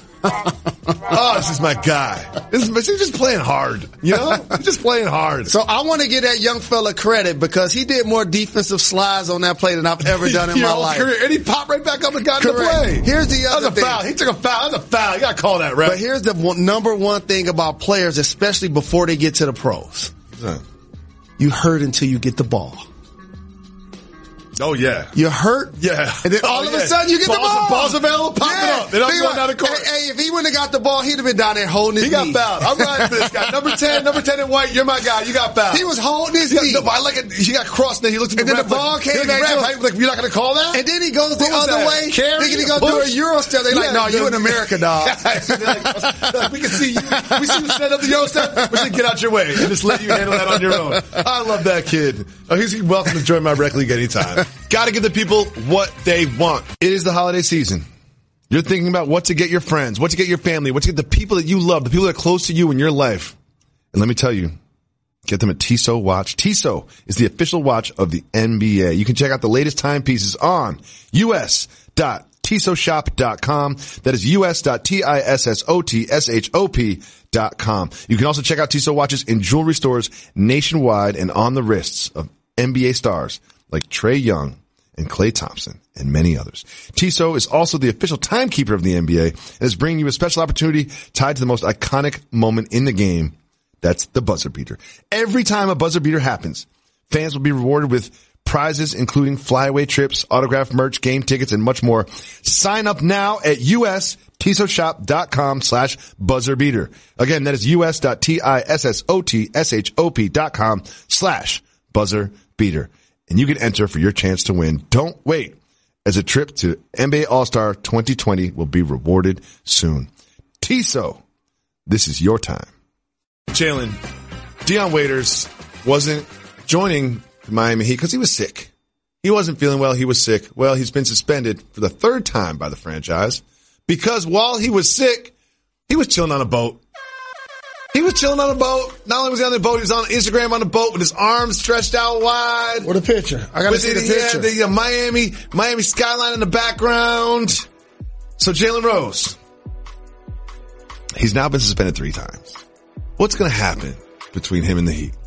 Oh, this is my guy. This is, he's just playing hard. You know, he's just playing hard. So I want to give that young fella credit because he did more defensive slides on that play than I've ever done in Your my whole life. career, and he popped right back up and got in the Correct. play. Here's the That other was a thing. foul. He took a foul. That's a foul. You got to call that, ref. But here's the one, number one thing about players, especially before they get to the pros. Huh. You hurt until you get the ball. Oh, yeah. You're hurt. Yeah. And then all Oh, of yeah. a sudden you get Balls- the ball. balls available, pop it up. Then I'm Think going about- down the court. Hey, hey, if he wouldn't have got the ball, he'd have been down there holding his He got knee. fouled. I'm riding for this guy. Number ten, number ten in white. You're my guy. You got fouled. He was holding his Yeah, knee. no, but I like it. He got crossed. Then he looked at the And then ref. the ball like, came he looked back at the to ref, him. like, you're not going to call that? And then he goes the What was other that? way, Carry? thinking he gonna do a Push? Euro step. They like, Yeah, no, you the- in America, dog. They're like, like, we can see you. We see you set up the Euro step. We should get out your way and just let you handle that on your own. I love that kid. Oh, he's welcome to join my rec league anytime. Got to give the people what they want. It is the holiday season. You're thinking about what to get your friends, what to get your family, what to get the people that you love, the people that are close to you in your life. And let me tell you, get them a Tissot watch. Tissot is the official watch of the N B A. You can check out the latest timepieces on U S dot tissot shop dot com. That is us dot tissot dot com. You can also check out Tissot watches in jewelry stores nationwide and on the wrists of N B A stars like Trae Young and Klay Thompson and many others. Tissot is also the official timekeeper of the N B A and is bringing you a special opportunity tied to the most iconic moment in the game. That's the buzzer beater. Every time a buzzer beater happens, fans will be rewarded with prizes including flyaway trips, autographed merch, game tickets, and much more. Sign up now at us tissot shop dot com slash buzzer beater. Again, that is us dot tissot dot com slash buzzer beater. And you can enter for your chance to win. Don't wait, as a trip to N B A All-Star twenty twenty will be rewarded soon. Tissot, this is your time. Jalen, Dion Waiters wasn't joining the Miami Heat because he was sick. He wasn't feeling well. He was sick. Well, he's been suspended for the third time by the franchise because while he was sick, he was chilling on a boat. He was chilling on a boat. Not only was he on the boat, he was on Instagram on the boat with his arms stretched out wide. What a picture. I gotta see the picture. Yeah, the uh, Miami, Miami skyline in the background. So Jalen Rose, he's now been suspended three times. What's going to happen between him and the Heat?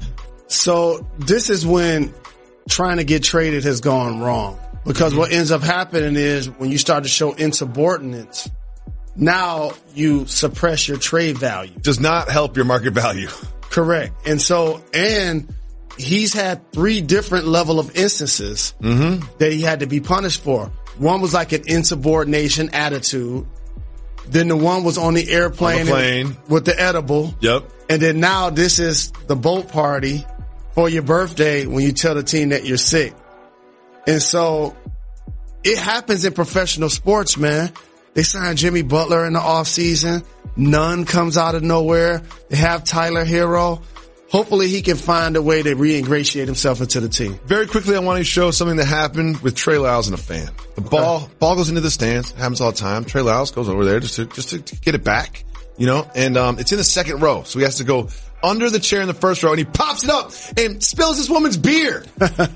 So this is when trying to get traded has gone wrong, because mm-hmm. what ends up happening is when you start to show insubordinates, now you suppress your trade value. Does not help your market value. Correct. And so, and he's had three different level of instances mm-hmm. that he had to be punished for. One was like an insubordination attitude. Then the one was on the airplane on the plane. with the edible. Yep. And then now this is the boat party for your birthday when you tell the team that you're sick. And so it happens in professional sports, man. They signed Jimmy Butler in the offseason. None comes out of nowhere. They have Tyler Hero. Hopefully he can find a way to re-ingratiate himself into the team. Very quickly, I want to show something that happened with Trey Lyles and a fan. The ball, okay. ball goes into the stands. Happens all the time. Trey Lyles goes over there just to, just to, to get it back, you know, and, um, it's in the second row. So he has to go under the chair in the first row and he pops it up and spills this woman's beer.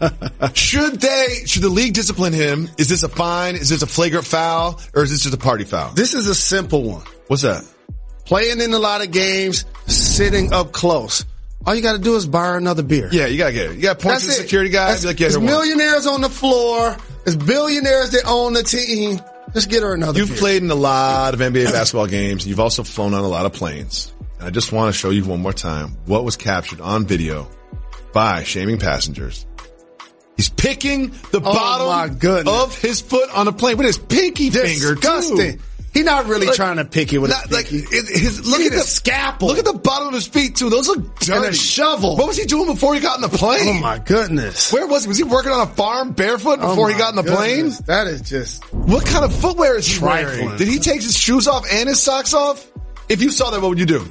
Should they, should the league discipline him? Is this a fine? Is this a flagrant foul? Or is this just a party foul? This is a simple one. What's that? Playing in a lot of games, sitting up close. All you got to do is buy her another beer. Yeah, you got to get it. You got to point to the security guy. Like, There's millionaires on the floor. There's billionaires that own the team. Just get her another You've beer. played in a lot of N B A basketball games. You've also flown on a lot of planes. And I just want to show you one more time what was captured on video by shaming passengers. He's picking the oh bottom of his foot on a plane with his pinky Disgusting. finger, too. He's not really like, trying to pick it with not, his like pinky. it, his, look at the scalpel. Look at the bottom of his feet too. Those look dirty. And a shovel. What was he doing before he got in the plane? Oh my goodness. Where was he? Was he working on a farm barefoot before oh he got in the goodness. plane? That is just. What kind of footwear is he trifling. wearing? Did he take his shoes off and his socks off? If you saw that, what would you do?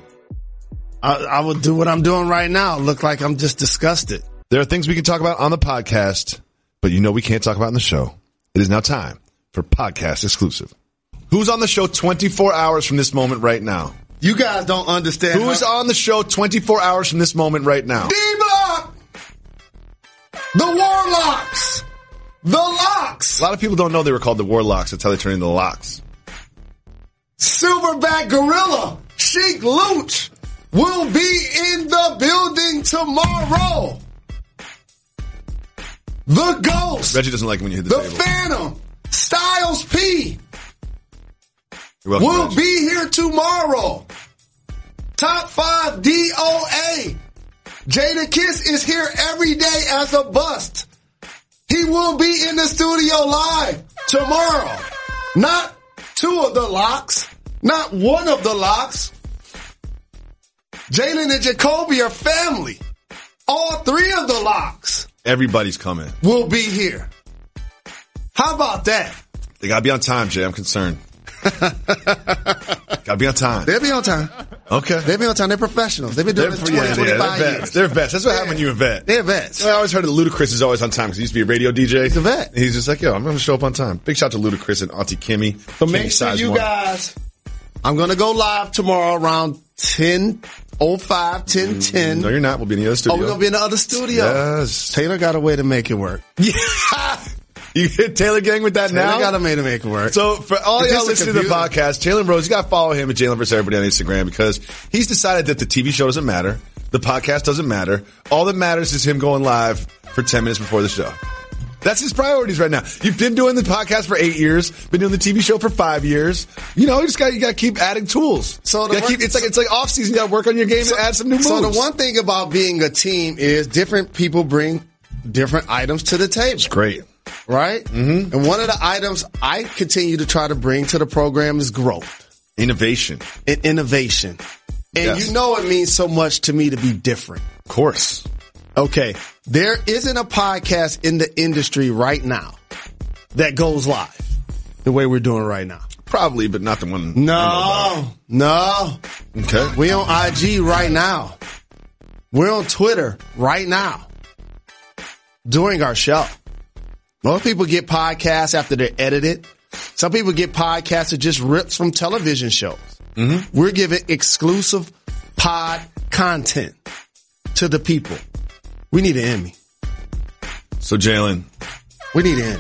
I, I would do what I'm doing right now. Look like I'm just disgusted. There are things we can talk about on the podcast, but you know we can't talk about in the show. It is now time for podcast exclusive. Who's on the show twenty-four hours from this moment right now? You guys don't understand. Who's how- on the show twenty-four hours from this moment right now? D-Block! The Warlocks! The Locks! A lot of people don't know they were called the Warlocks. That's how they turned into the Locks. Silverback Gorilla, Sheik Luch, will be in the building tomorrow. The Ghost. Reggie doesn't like when you hit the, the table. The Phantom. Styles P. You're welcome, will Reggie. be here tomorrow. Top five D O A. Jada Kiss is here every day as a bust. He will be in the studio live tomorrow. Not two of the locks. Not one of the locks. Jalen and Jacoby are family. All three of the locks. Everybody's coming. Will be here. How about that? They gotta be on time, Jay. I'm concerned. Gotta be on time. They'll be on time. Okay. They'll be on time. They're professionals. They've been doing they're, it twenty, yeah, twenty-five they're years. Vets. They're vets. That's what yeah. happened when you're a vet. They're vets. I always heard that Ludacris is always on time because he used to be a radio D J. He's a vet. And he's just like, yo, I'm going to show up on time. Big shout out to Ludacris and Auntie Kimmy. So Kimmy make sure you one. guys, I'm going to go live tomorrow around ten oh five, ten ten. No, you're not. We'll be in the other studio. Oh, we're going to be in the other studio. Yes. Taylor got a way to make it work. Yeah. You hit Taylor Gang with that Taylor now? got to make it make it work. So for all It's y'all just a listening to the computer. podcast, Jalen Rose, you got to follow him at Jalen versus Everybody on Instagram because he's decided that the T V show doesn't matter. The podcast doesn't matter. All that matters is him going live for ten minutes before the show. That's his priorities right now. You've been doing the podcast for eight years, been doing the T V show for five years. You know, you just got you got to keep adding tools. So So the work- keep, it's like it's like off season. You got to work on your game and add some new moves. So the one thing about being a team is different people bring different items to the table. it's great. Right? Mm-hmm. And one of the items I continue to try to bring to the program is growth Innovation, and innovation. And Yes. you know it means so much to me to be different. of course. Okay. There isn't a podcast in the industry right now that goes live the way we're doing right now. Probably, but not the one. No, no. Okay. We on I G right now. We're on Twitter right now doing our show. Most people get podcasts after they're edited. Some people get podcasts that just rips from television shows. Mm-hmm. We're giving exclusive pod content to the people. We need an Emmy. So Jalen, We need an Emmy.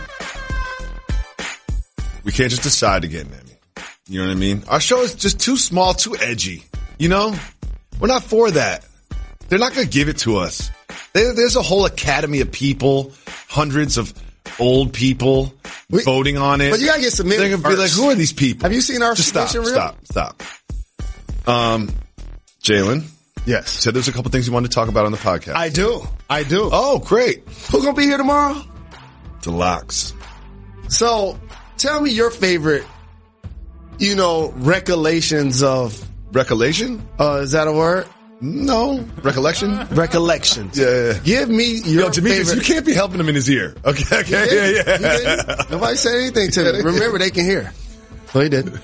we can't just decide to get an Emmy. You know what I mean? Our show is just too small, too edgy. You know? We're not for that. They're not going to give it to us. There, there's a whole academy of people, hundreds of old people We- voting on it. But you gotta get submitted They're going to be like, first. who are these people? Have you seen our Just stop, submission reel? stop, stop. Um, Jalen Yes. said there's a couple things you wanted to talk about on the podcast. I do. I do. oh, great. Who gonna be here tomorrow? The locks. So tell me your favorite, you know, recollections of, Recollection? uh, is that a word? No. Recollection? Recollections. Yeah, yeah, yeah. Give me your Yo, Demetrius, favorite. you can't be helping him in his ear. Okay, okay, yeah, yeah. He didn't. Nobody said anything to me. Remember, they can hear. So he did.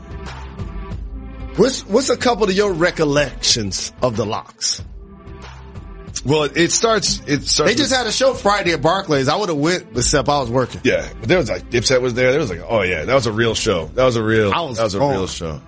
What's, what's a couple of your recollections of the Locks? Well, it starts, it starts. They just with- had a show Friday at Barclays. I would have went, except I was working. yeah, but there was like, Dipset was there. There was like, oh yeah, that was a real show. That was a real, I was that was a on. real show.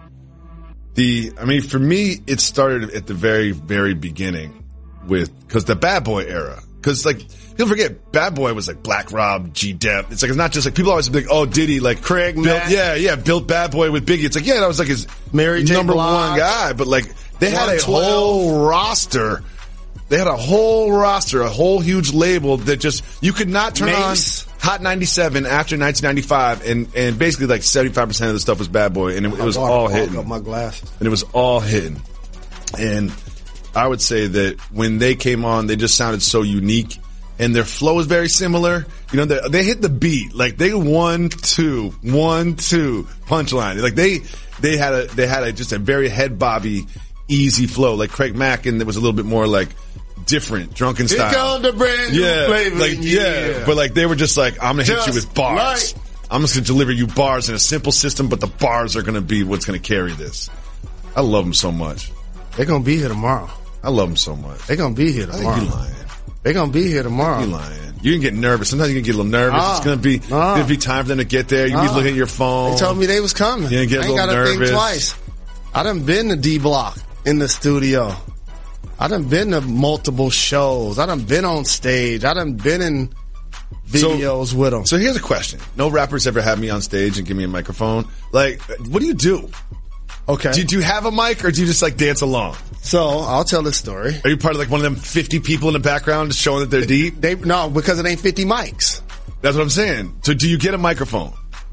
The, I mean, for me, it started at the very, very beginning with, cause the Bad Boy era. Cause like, people forget, Bad Boy was like Black Rob, G-Dep. It's like, it's not just like, people always be like, oh, Diddy, like Craig built, Mack. yeah, yeah, built Bad Boy with Biggie. It's like, yeah, that was like his Mary J. number Blige. one guy, but like, they had a one twelve. whole roster. They had a whole roster, a whole huge label that just, you could not turn Mace. on Hot ninety-seven after nineteen ninety-five, and, and basically like seventy-five percent of the stuff was Bad Boy, and it, it was Water all fogged hitting. up my glasses. And it was all hitting. And I would say that when they came on, they just sounded so unique, and their flow was very similar. You know, they, they hit the beat. Like they one, two, one, two punchline. Like they, they had a, they had a, just a very head bobby, easy flow. Like Craig Mack, and it was a little bit more like different, drunken Here style. comes the brand new Yeah, flavor. like yeah. But like they were just like, I'm gonna hit you Just with bars. like- I'm just gonna deliver you bars in a simple system, but the bars are gonna be what's gonna carry this. I love them so much. They're going to be here tomorrow. I love them so much. They're going to be here I think tomorrow. you lying. They're going to be here tomorrow. You lying. You can get nervous. Sometimes you can get a little nervous. Ah. it's gonna be Ah. gonna be time for them to get there. You can be Ah. looking at your phone. They told me they was coming. You get a I ain't little gotta think nervous. twice. I done been to D Block in the studio. I done been to multiple shows. I done been on stage. I done been in videos with them. So here's a question. No rappers ever have me on stage and give me a microphone. Like, what do you do? Okay. Do, do you have a mic or do you just like dance along? So I'll tell this story. Are you part of like one of them fifty people in the background just showing that they're deep? They no, because it ain't fifty mics. That's what I'm saying. So do you get a microphone?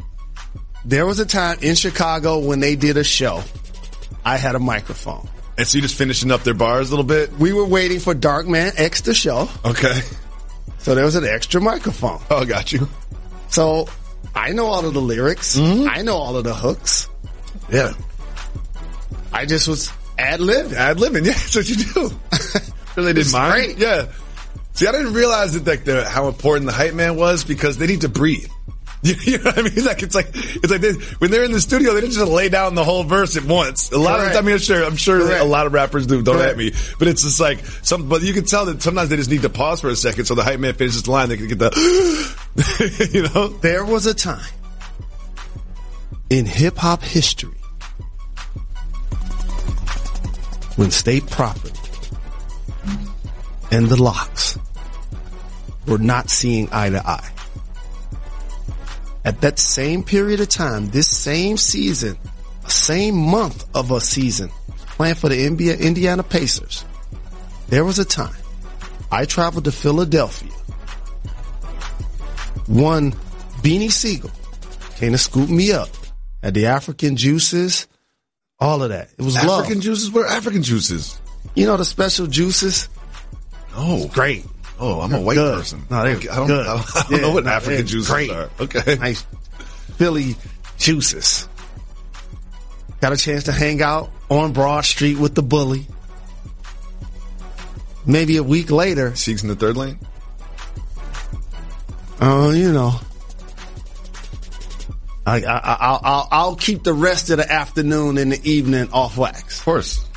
There was a time in Chicago when they did a show. I had a microphone. And so you just finishing up their bars a little bit? We were waiting for Dark Man X to show. Okay. So there was an extra microphone. Oh, got you. So I know all of the lyrics. Mm-hmm. I know all of the hooks. Yeah. I just was ad-libbing. Ad libbing, yeah, that's what you do. Really didn't It's mind. great. Yeah. See, I didn't realize that like the how important the hype man was because they need to breathe. You know what I mean? Like it's like it's like they, when they're in the studio, they don't just lay down the whole verse at once. A lot Correct. of I mean, I'm sure I'm sure Correct. a lot of rappers do. Don't Correct. at me, but it's just like some. But you can tell that sometimes they just need to pause for a second so the hype man finishes the line. They can get the, you know. There was a time in hip hop history when State Property and the Locks were not seeing eye to eye. At that same period of time, this same season, same month of a season, playing for the Indiana Pacers, there was a time I traveled to Philadelphia. One Beanie Siegel came to scoop me up at the African Juices, all of that. It was African love. African juices? What are African juices? You know the special juices? Oh, great. Oh, I'm a white good. person. No, they okay, I don't, good. I don't, I don't yeah, know what African yeah, juices great. are. Okay. Nice Philly juices. Got a chance to hang out on Broad Street with the bully. Maybe a week later. Siegs in the third lane? Oh, uh, you know. I, I, I, I'll, I'll keep the rest of the afternoon and the evening off wax. Of course.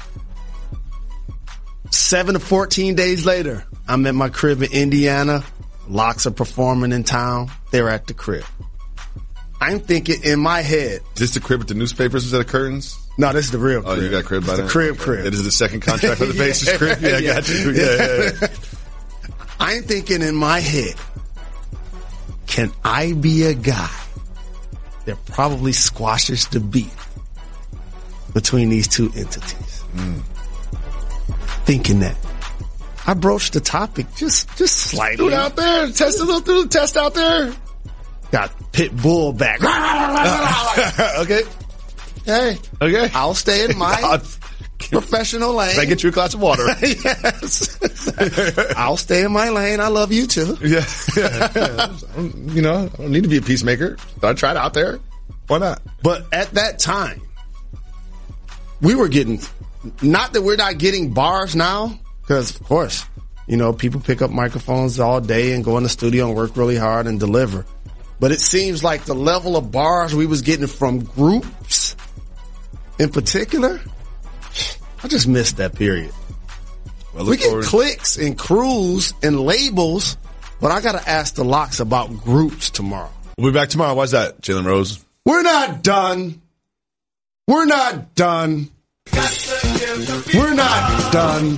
Seven to fourteen days later, I'm at my crib in Indiana. Locks are performing in town. They're at the crib. I'm thinking in my head. Is this the crib with the newspapers instead of curtains? No, this is the real crib. Oh, you got crib by the then? crib crib. It is the second contract with the Pacers yeah, crib? Yeah, I yeah, got you. Yeah, yeah, yeah. I'm thinking in my head, can I be a guy that probably squashes the beef between these two entities? Mm. Thinking that. I broached the topic just, just slightly. Threw it out there. Test a little through the test out there. Got pit bull back. Okay. Hey. Okay. I'll stay in my professional lane. Can I get you a glass of water? Yes. I'll stay in my lane. I love you too. Yeah. yeah. yeah. You know, I don't need to be a peacemaker. I tried out there. Why not? But at that time, we were getting, not that we're not getting bars now, because of course, you know, people pick up microphones all day and go in the studio and work really hard and deliver. But it seems like the level of bars we was getting from groups in particular, I just missed that period. Well, we get forward. clicks and crews and labels, but I got to ask the Locks about groups tomorrow. We'll be back tomorrow. Why's that, Jalen Rose? We're not done. We're not done. We're not done.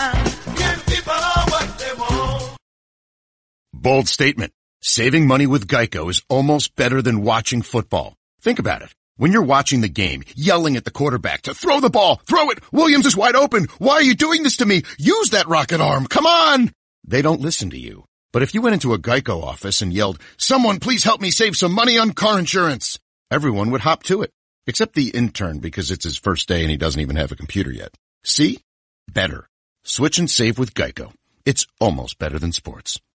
Bold statement. Saving money with Geico is almost better than watching football. Think about it. When you're watching the game, yelling at the quarterback to throw the ball, throw it, Williams is wide open. Why are you doing this to me? Use that rocket arm. Come on. They don't listen to you. But if you went into a Geico office and yelled, someone please help me save some money on car insurance, everyone would hop to it. Except the intern because it's his first day and he doesn't even have a computer yet. See? Better. Switch and save with Geico. It's almost better than sports.